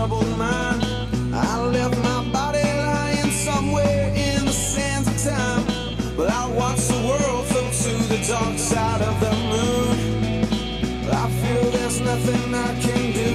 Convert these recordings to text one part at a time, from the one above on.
troubled mind. I left my body lying somewhere in the sands of time, but I watched the world float to the dark side of the moon. I feel there's nothing I can do.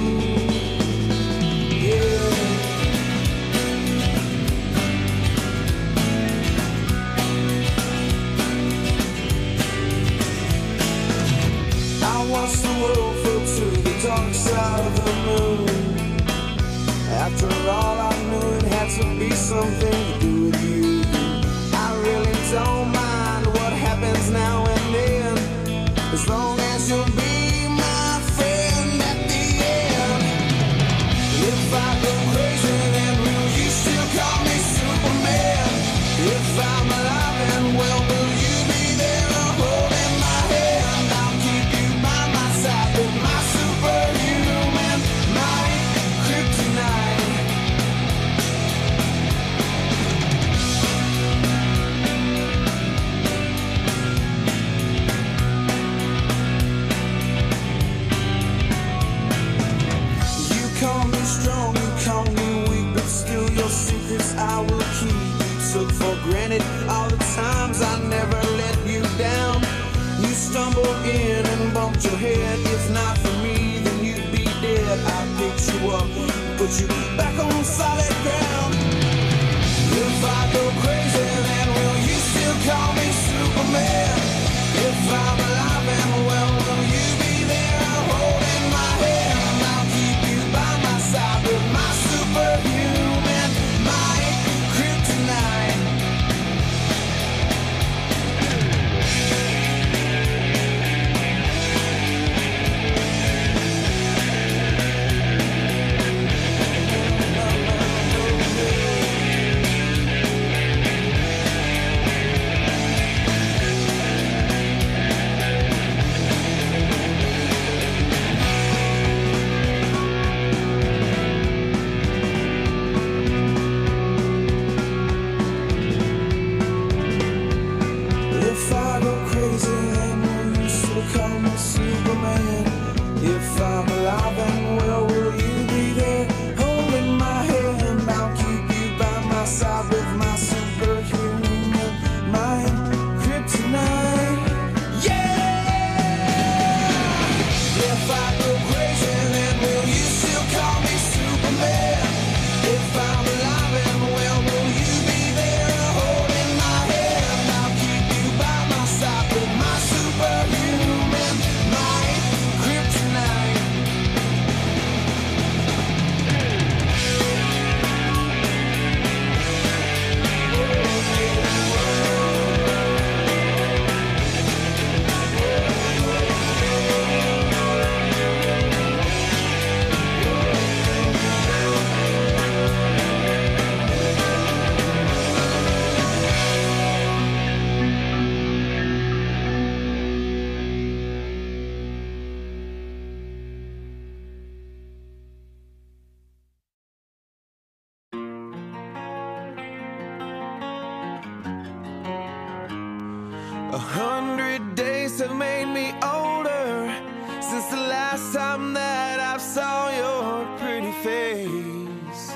Watch the world float to the dark side of the moon. After all, I knew it had to be something to do with you. I really don't mind what happens now and then, as long as you'll be my friend at the end. If I go crazy, then will you still call me Superman? If I'm alive and well, will you be there holding my hand? I'll keep you by my side with my superhuman might, kryptonite. You call me strong, you call me weak, but still your secrets I will keep. You took for granted all the times I never let you down. You stumbled in and bumped your head. If not for me, then you'd be dead. I picked you up, put you back on solid ground. If I go crazy, then will you still call me Superman? If I'm alive and well, will you be there holding my hand? I'll keep you by my side with my superhuman might, kryptonite. If I go crazy, then will you still call me Superman? If I'm alive and well, will you be there holding my hand? I'll keep you by my side with my superhuman mind, kryptonite. Yeah! If I go crazy, then will you still call me Superman? If I'm alive and well, will you be there holding my hand? I'll keep you by my side with my superhuman might, kryptonite. A 100 days have made me older since the last time that I saw your pretty face.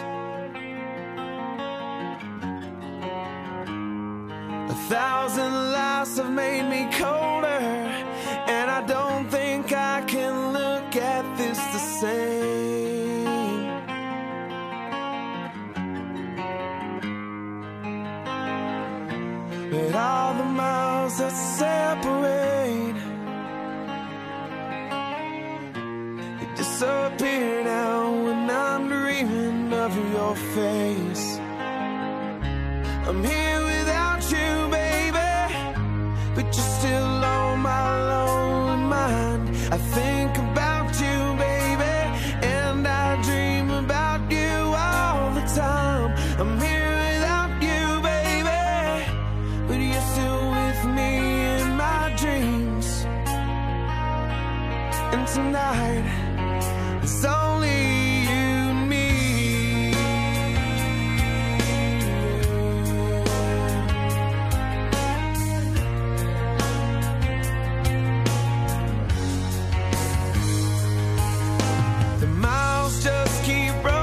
1,000 lives have made me colder, and I don't think I can look at this the same. But all the miles that separate, they disappear now when I'm dreaming of your face. I'm here without you, baby, but you're still on my lonely mind. I think about you, baby, and I dream about you all the time. I'm here without you, baby, but you're still with me in my dreams. And tonight, it's only you and me. The miles just keep running.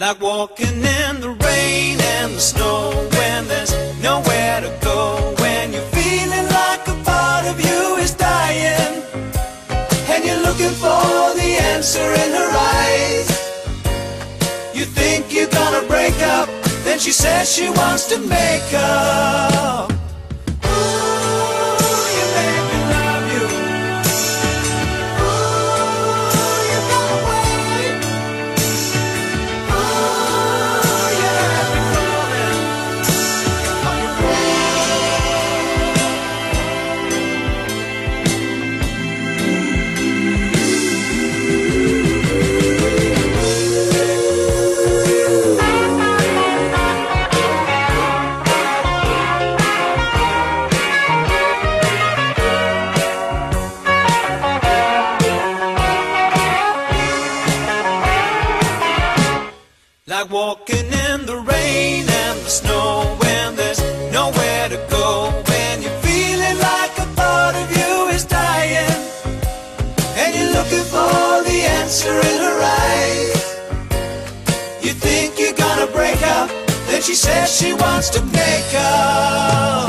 Like walking in the rain and the snow when there's nowhere to go, when you're feeling like a part of you is dying and you're looking for the answer in her eyes. You think you're gonna break up, then she says she wants to make up. Like walking in the rain and the snow when there's nowhere to go, when you're feeling like a part of you is dying and you're looking for the answer in her eyes. You think you're gonna break up, then she says she wants to make up.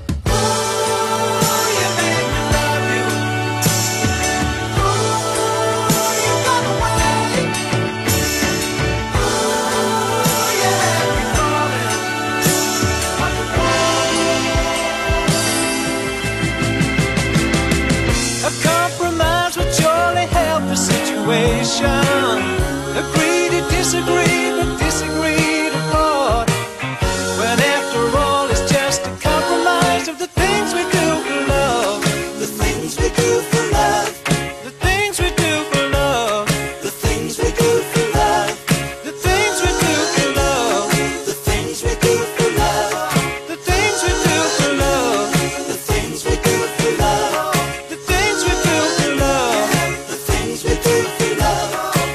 Agree to disagree, but disagree to part. When after all it's just a compromise of the things we do for love. The things we do for love. The things we do for love. The things we do for love. The things we do for love. The things we do for love. The things we do for love. The things we do for love. The things we do for love. The things we do for love.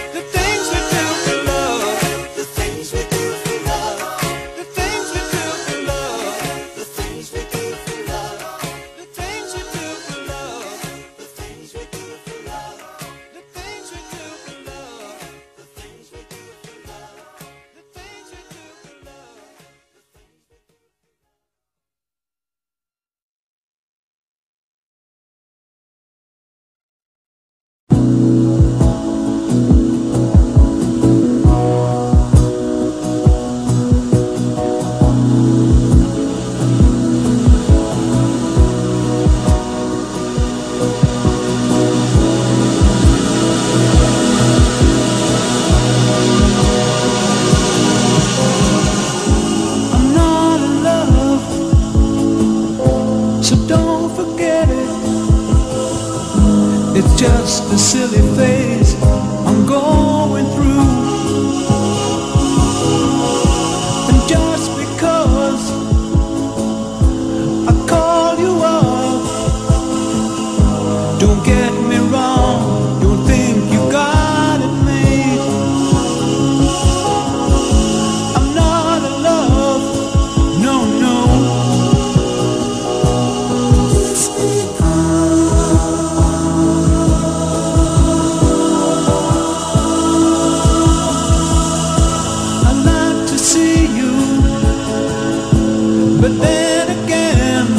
It's just a silly phase I'm going through. And just because I call you up, don't get me wrong, don't think you got it made. I'm not in love, no, no. But then again,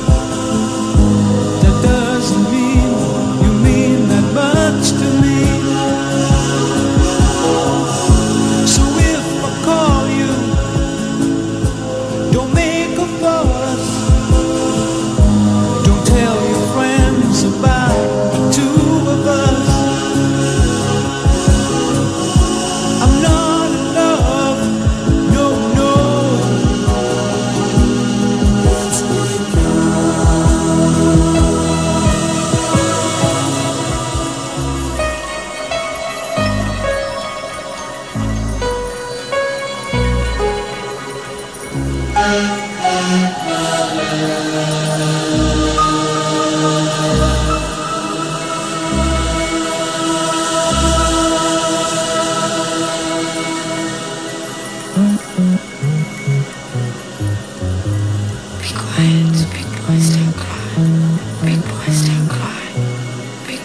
that doesn't mean you mean that much to me. So if I call you, don't make a fuss. Don't tell your friends about the two of us. I'm not in love, no, no.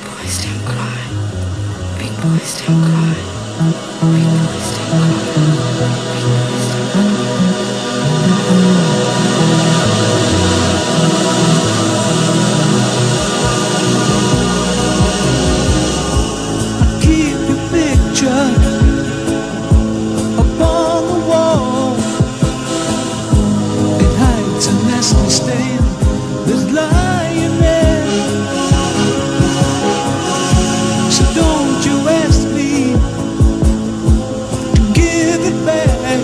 Big boys don't cry. Big boys don't cry. Keep your picture upon the wall. It hides a nasty stain that's lying there. So don't you ask me to give it back.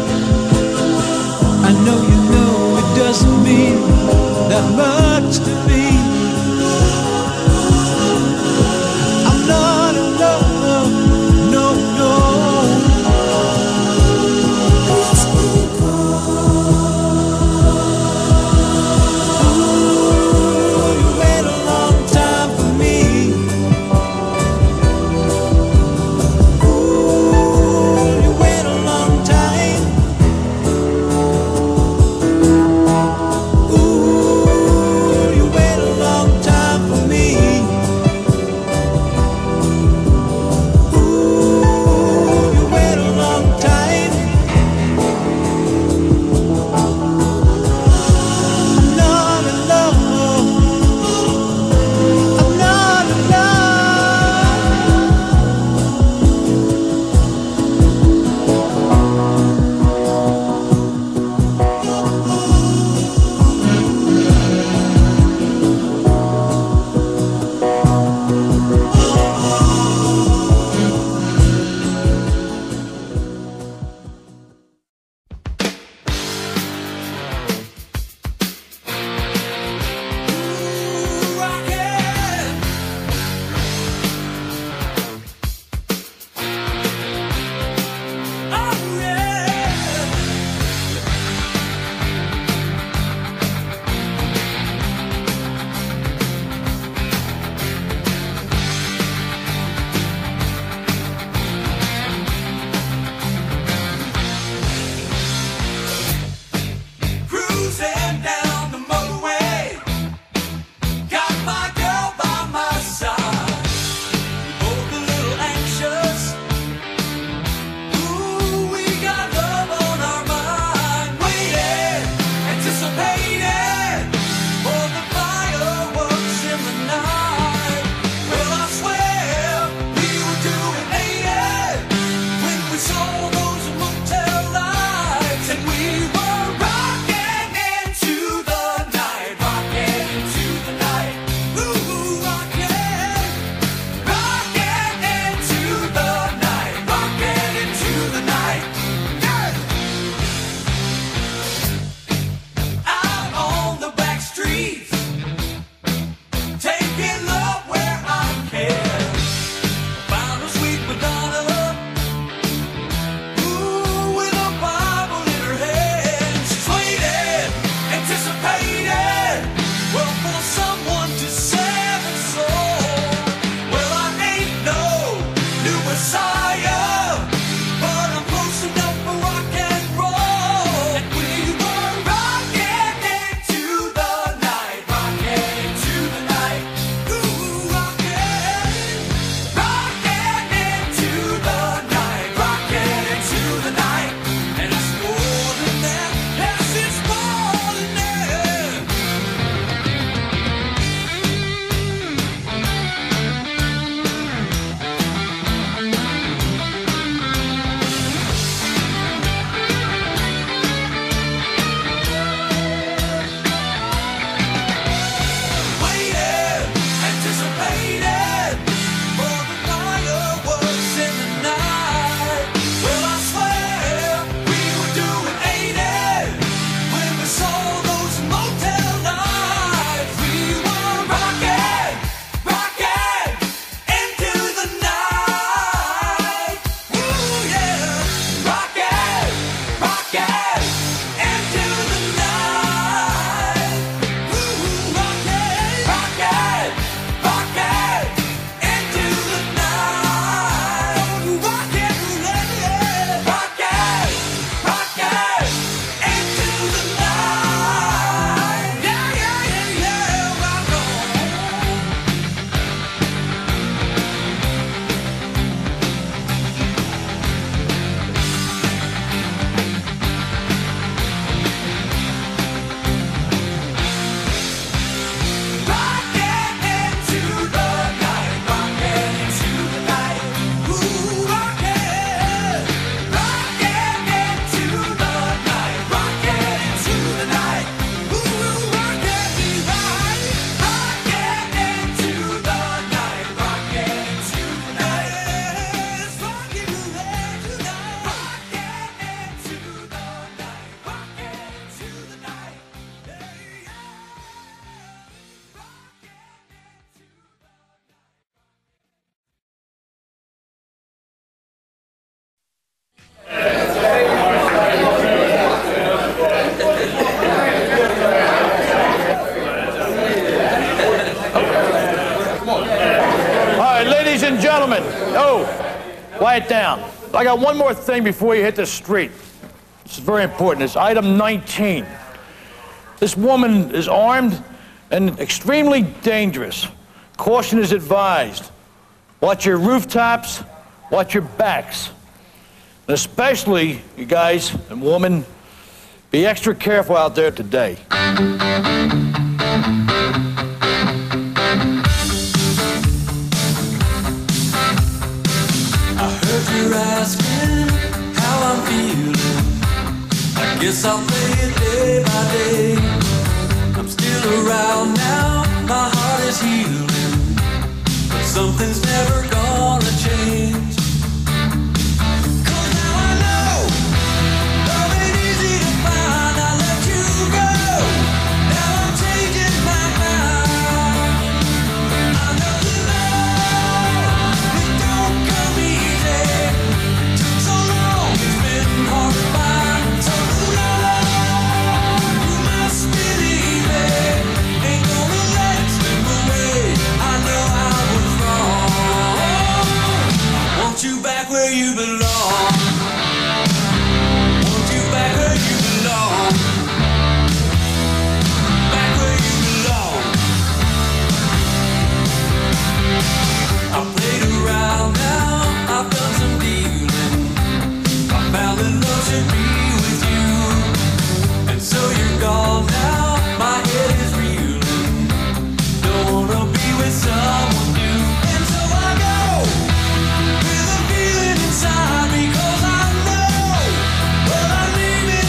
Oh, quiet down. I got one more thing before you hit the street. This is very important. It's item 19. This woman is armed and extremely dangerous. Caution is advised. Watch your rooftops, watch your backs. And especially, you guys and women, be extra careful out there today. You're asking how I'm feeling. I guess I'll play it day by day. I'm still around now, my heart is healing, but something's never gonna change. 'Cause now I know love ain't easy to find. I let you go, now I'm changing my mind. I know the love, it don't come easy. You back where you belong. Want you back where you belong. Back where you belong. I played around now, I've done some dealing. I found that love should be with you, and so you're gone now, my head is reeling. Don't wanna be with someone new, and so I go inside, because I know what I'm leaving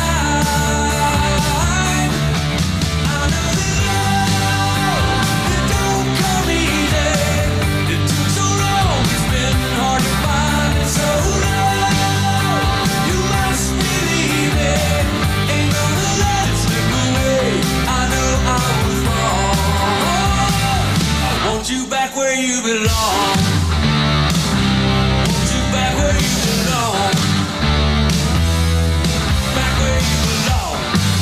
behind. I know that love, it don't come easy. It took so long, it's been hard to find. And so now, you must believe it. Ain't gonna let it slip away. I know I was wrong. I want you back where you belong. Back where you belong. Back where you belong.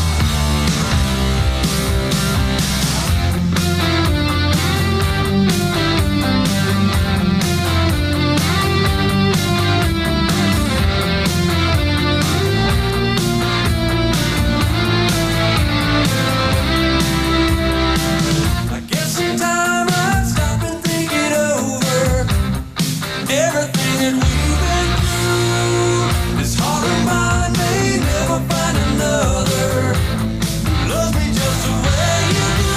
I guess sometime I'd stop and think it over. Everything that we've been through, this heart of mine may never find another who loves me just the way you do.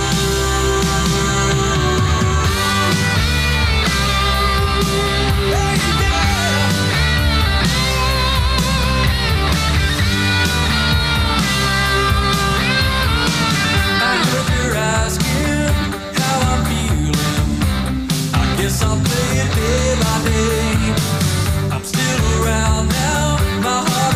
Hey, yeah. I heard you're asking how I'm feeling. I guess I'll play it day by day. I'm still around now, my heart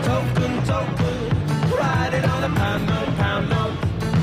token, write it on a pound note, pound note.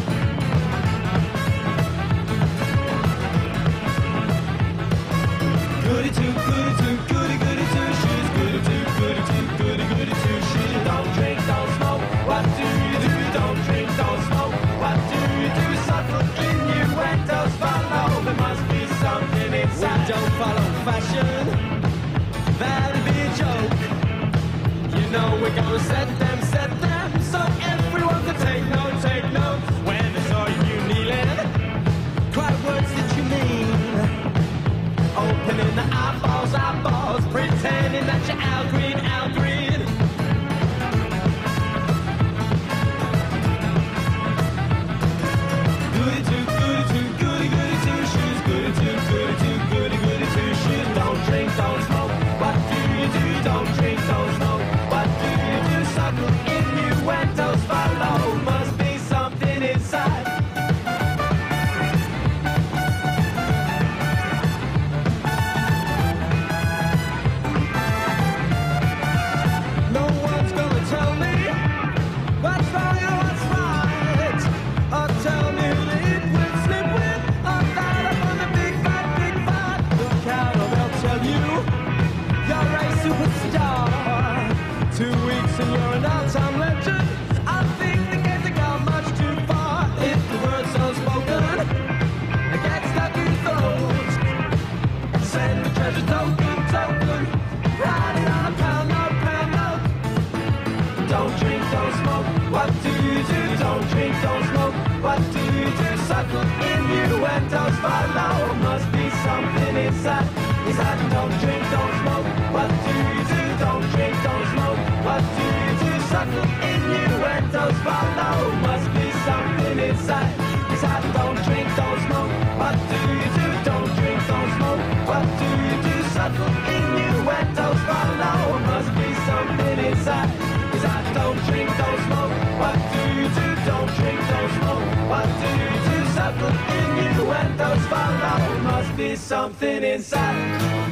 Goody two, goody two, goody goody two shoes. Goody two, goody two, goody goody two shoes. Don't drink, don't smoke. What do you do? Don't drink, don't smoke. What do you do? Subtle innuendos follow. There must be something inside. We don't follow fashion. That'd be a joke. You know we're gonna set them, so everyone can take note, take note. When they saw you kneeling, what words did you mean? Opening the eyeballs, eyeballs, pretending that you're Al Green, Al Green. Goody two, goody two, goody goody two shoes. Goody two, goody two, goody goody two shoes. Don't drink, don't smoke. What do you do? Don't drink, don't smoke. What do you do? Subtle innuendos follow. Must be something inside. No one's gonna tell me what's wrong and what's right, or tell me who to eat with, sleep with, or dial up on the big fat. Look out or they'll tell you you're a superstar. 2 weeks and you're an all-time legend. I think the games have gone much too far. If the words unspoken get stuck in your throat, send the treasure token, token, write it on a pound note, pound note. Don't drink, don't smoke, what do you do? Don't drink, don't smoke, what do you do? Subtle innuendos follow. Must be something inside. Don't drink, don't smoke, what do you do? Don't drink, don't smoke, what do you do? Subtle innuendos follow. Must be something inside. Don't drink, don't smoke, what do you do? Don't drink, don't smoke, what do you do? Subtle innuendos follow. Must be something inside. Don't drink, don't smoke, what do you do? Don't drink, don't smoke, what do you do? Subtle innuendos follow. Must be something inside.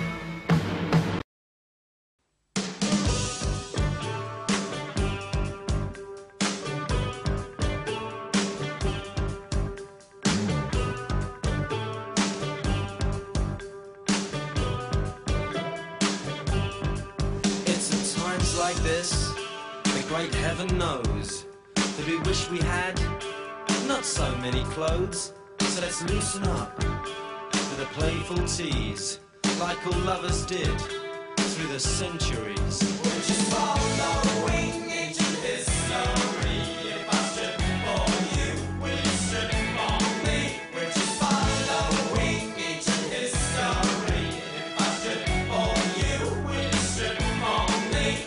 Like this, the great heaven knows that we wish we had not so many clothes. So let's loosen up with a playful tease, like all lovers did through the centuries. We're just following ancient history. If I strip for you, will you strip for me? We're just following ancient history. If I strip for you, will you strip for me?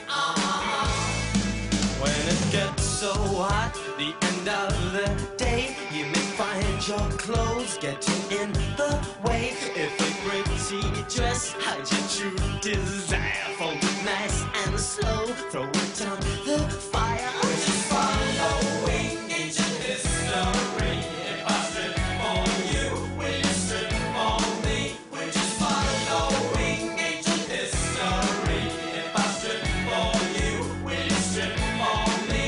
When it gets so hot, the end of the day, you may find your clothes getting in the way. If a pretty dress hides your true desire, fold it nice and slow, throw it down the fire. We're just following ancient history. If I strip for you, will you strip for me? We're just following ancient history. If I strip for you, will you strip for me?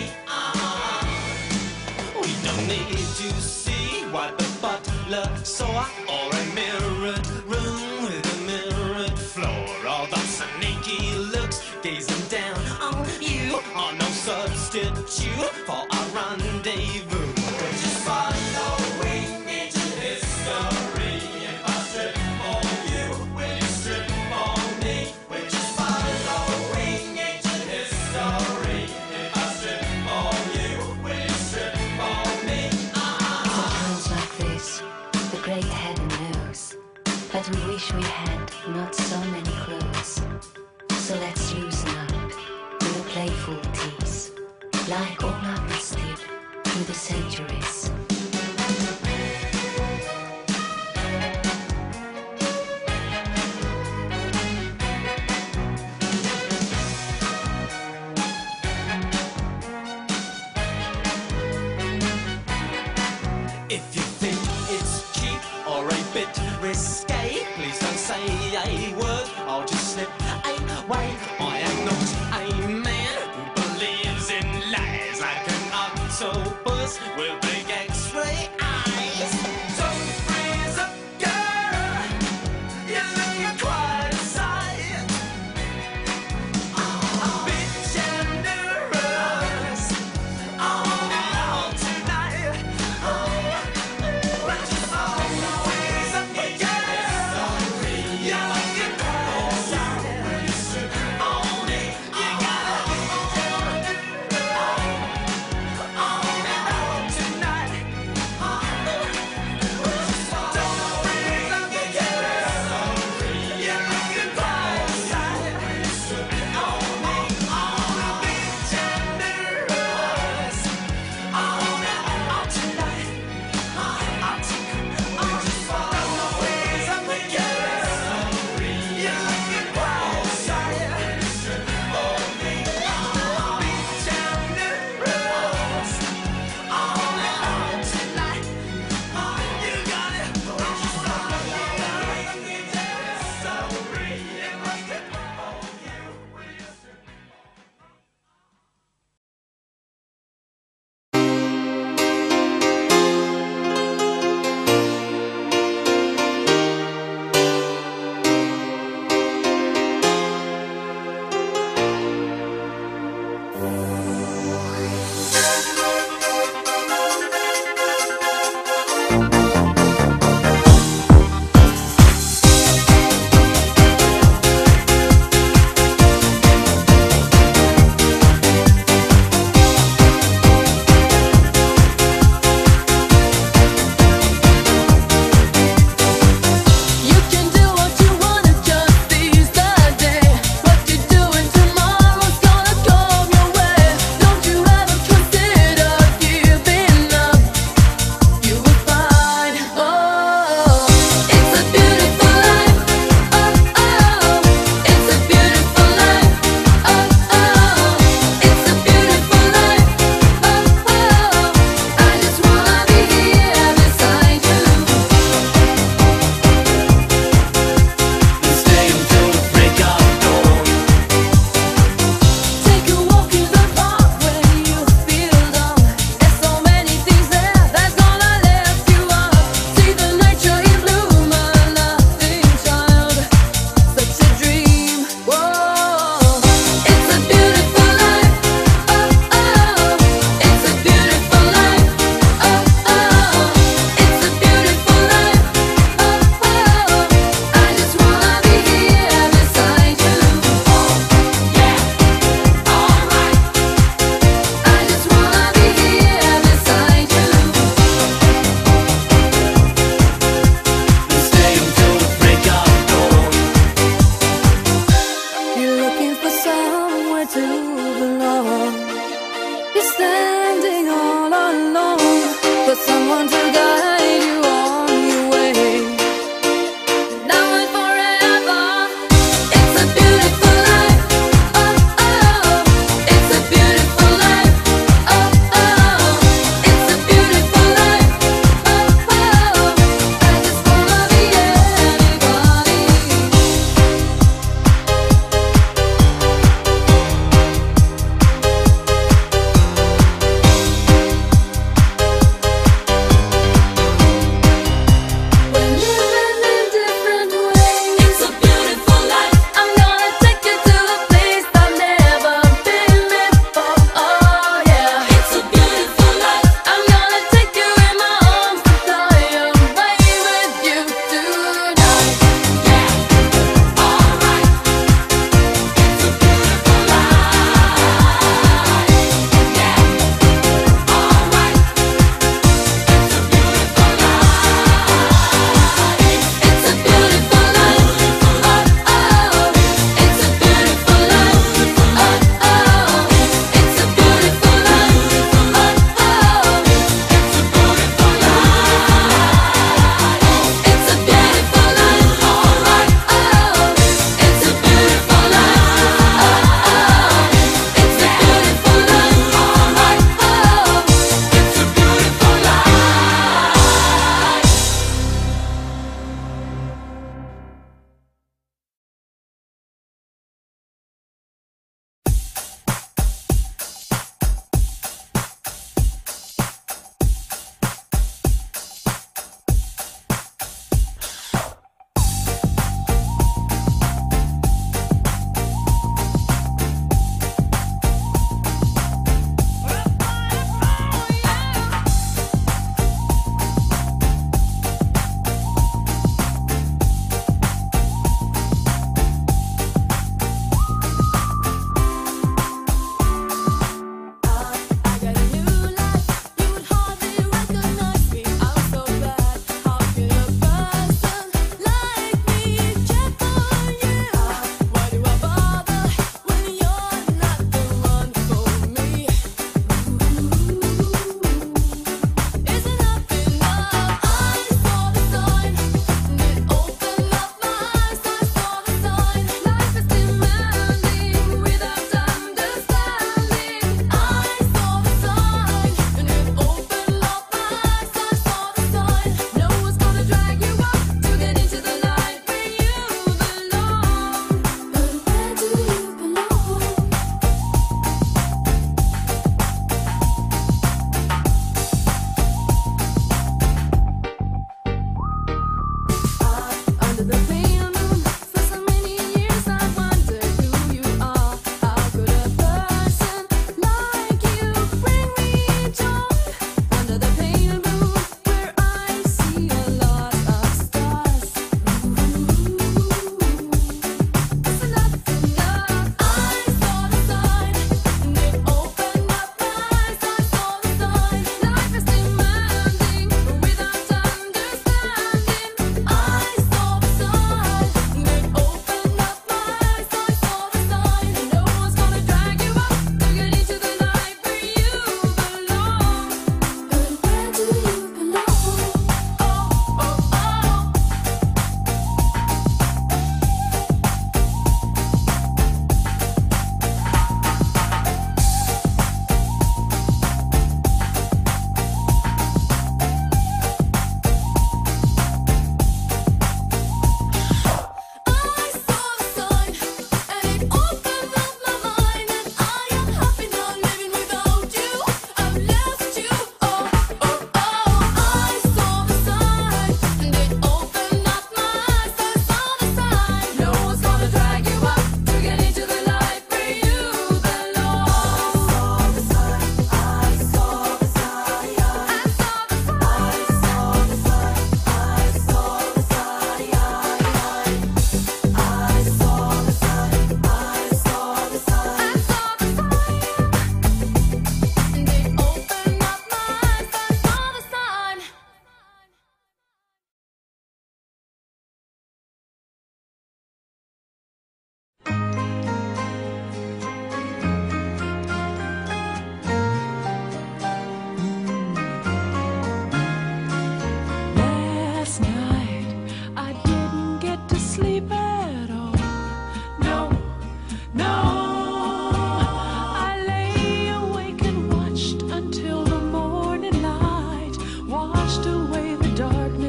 We don't need to see what the butler saw, or a mirrored room with a mirrored floor. All those sneaky looks gazing down on you are no substitute for a rendezvous. We're just following ancient history. If I strip for you, will you strip for me? We're just following ancient history. If I strip for you, will you strip for me? Times like this, the great heaven knows that we wish we had not so many clothes. So let's loosen up with a playful tease, like all lovers did through the centuries. If you think it's cheap or a bit risque, please don't say a word, I'll just slip away. I am not a man who believes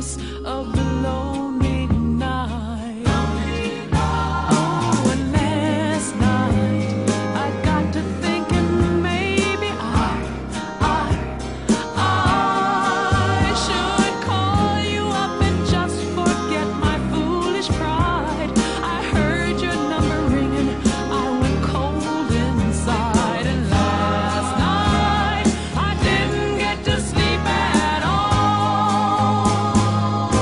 peace of the lonely night. Oh, and last night I got to thinking maybe I should call you up and just forget my foolish pride. I heard your number ringing, I went cold inside, and last night I didn't get to sleep at all.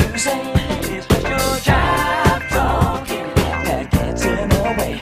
to say. It's just your job talking that gets in the way.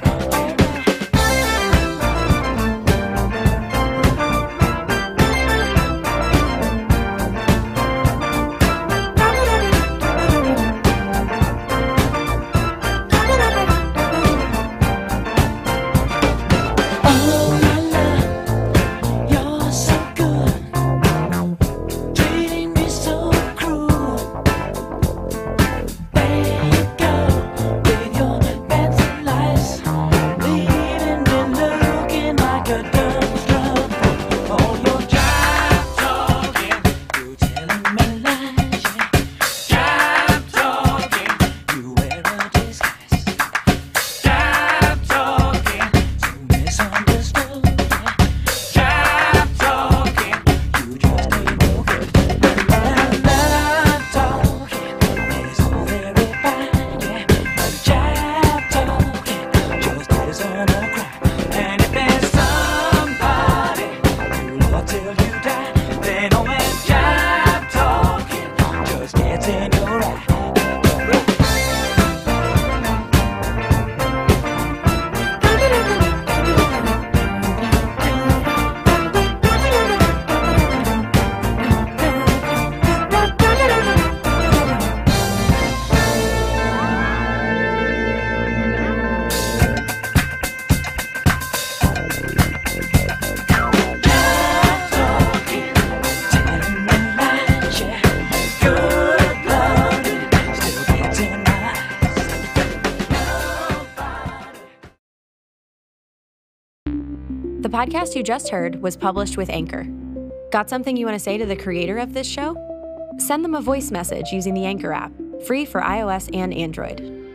The podcast you just heard was published with Anchor. Got something you want to say to the creator of this show? Send them a voice message using the Anchor app, free for iOS and Android.